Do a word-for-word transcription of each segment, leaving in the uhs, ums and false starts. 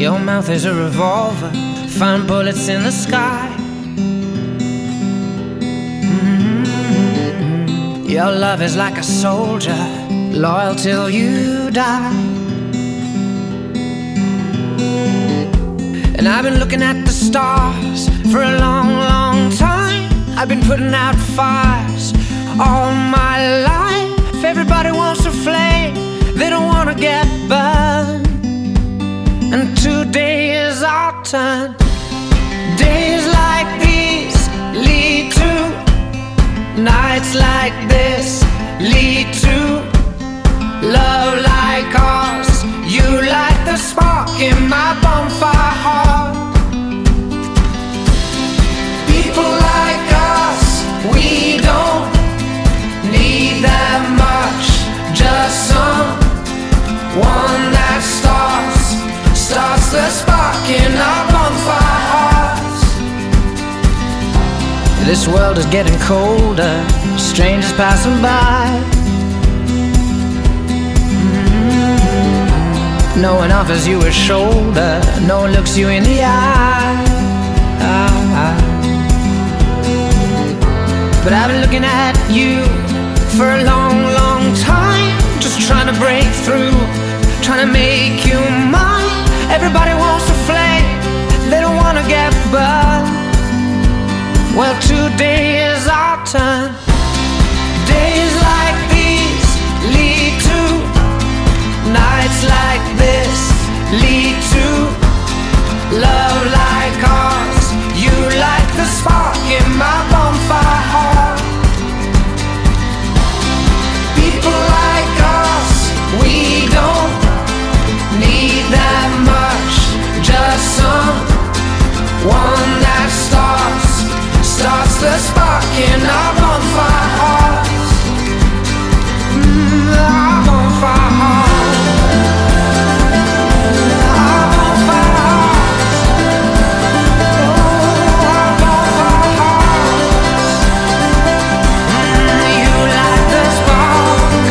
Your mouth is a revolver, find bullets in the sky. Mm-hmm. Your love is like a soldier, loyal till you die. And I've been looking at the stars for a long, long time. I've been putting out fires all my life. Everybody wants a flame, they don't want to get burned. And today is our turn. Days like these lead to nights like this, lead to love like ours. You light the spark in my bonfire heart. People like us, we don't need that much, just someone that starts Starts the spark in our bonfire hearts. This world is getting colder, strangers passing by. Mm-hmm. No one offers you a shoulder, no one looks you in the eye. But I've been looking at you for a long, long time, just trying to break through, trying to make you mine. Everybody wants a flame, they don't want to get burned. Well, today is our turn. Days like these lead to nights like this, lead to love like ours. You light the spark in my bonfire heart. People like us, we don't need that much, just someone that starts starts the spark in our bonfire hearts. Mm, our bonfire hearts. Our bonfire hearts. Oh, our bonfire hearts. Mm, you light the spark.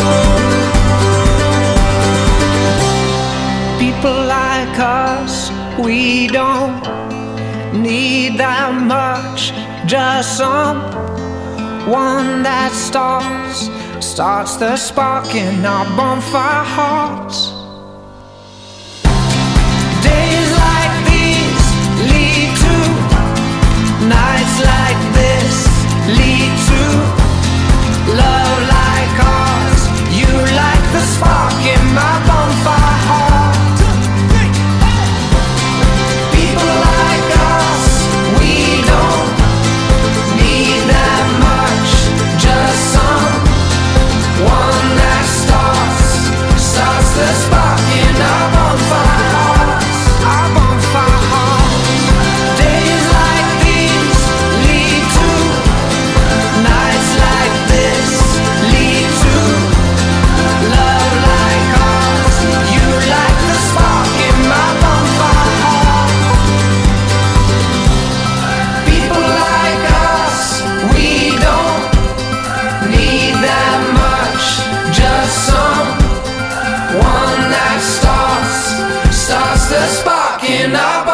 People like us, we don't need that much, just someone that starts starts the spark in our bonfire hearts. Days like these lead to nights like this, lead to love like ours. You light the spark in my bonfire heart. The spark in our bonfire hearts, our bonfire hearts. Days like these lead to nights like this, lead to love like ours. You light the spark in my bonfire heart. People like us, we don't need that much, just some one that starts, starts the spark in our